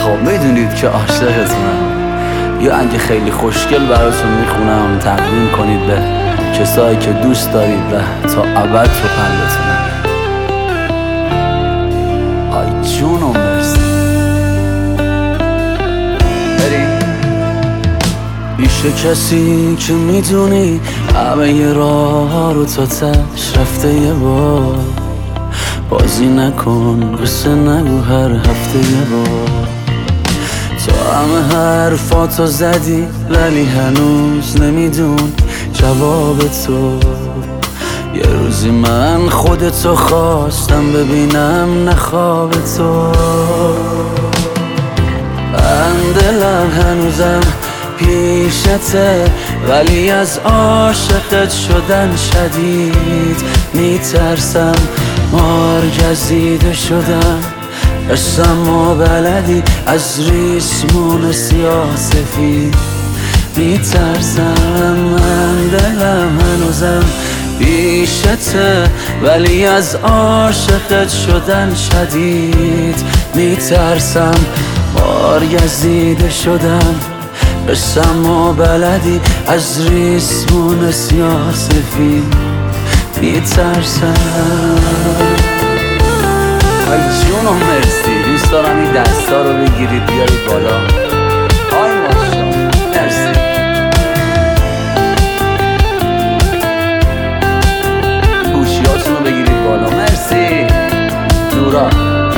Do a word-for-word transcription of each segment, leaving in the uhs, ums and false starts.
خب میدونید که عاشقتونم. یا اگه خیلی خوشگل براتون میخونم تقدیم کنید به کسایی که دوست دارید و تا ابد تو قلبتونم. آی جون و مرسی. بریم پیش کسی که میدونی همه ی راه ها رو تا تش رفته یه بار. بازی نکن قصه نگو هر هفته یه بار. تو همه حرفاتو زدی ولی هنوز نمیدون جواب تو. یه روزی من خودتو خواستم ببینم نه خواب تو. من دلم هنوزم پیشته ولی از عاشقت شدن شدید میترسم. مار گزیده شدم قسم و بلدی از ریسمون سیاه سفید میترسم. من دلم هنوزم پیشته ولی از عاشقت شدن شدید میترسم. مار گزیده شدم قسم و بلدی از ریسمون سیاه سفید میترسم. آی جون و مرسی. دوست دارم این دستا رو بگیرید بیارید بالا. آی ماشا مرسی. گوشیاتون رو بگیرید بالا. مرسی نورا.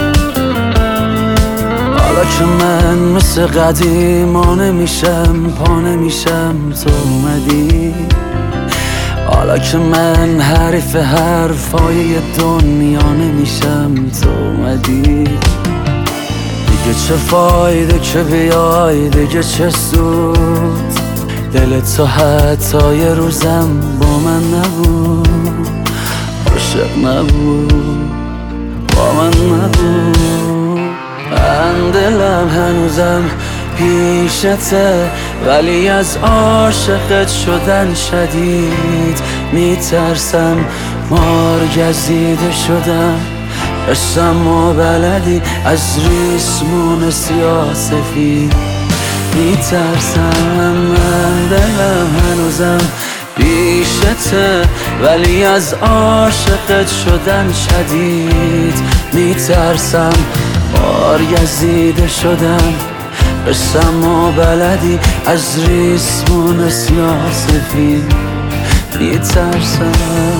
حالا که من مثل قدیما نمیشم پا نمیشم تو اومدی. حالا که من حریف حرفای دنیا نمیشم تو اومدی. دیگه چه فایده که بیای دیگه چه سود. دل تو حتی یه روزم با من نبود. عاشق نبود با من نبود. من دلم هنوزم پیشته ولی از عاشقت شدن شدید میترسم. مار گزیده شدم قسم و بلدی از ریسمون سیاه سفید میترسم. من دلم هنوزم پیشته ولی از عاشقت شدن شدید میترسم. مار گزیده شدم قسم و بلدی از ریسمون سیاه سفید میترسم.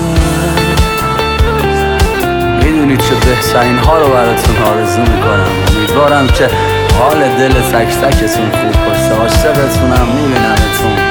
میدونید چه بهترین ها رو براتون آرزو میکنم. امیدوارم که حال دل تک تکتون خوب باشه. عاشقتونم. میبینمتون.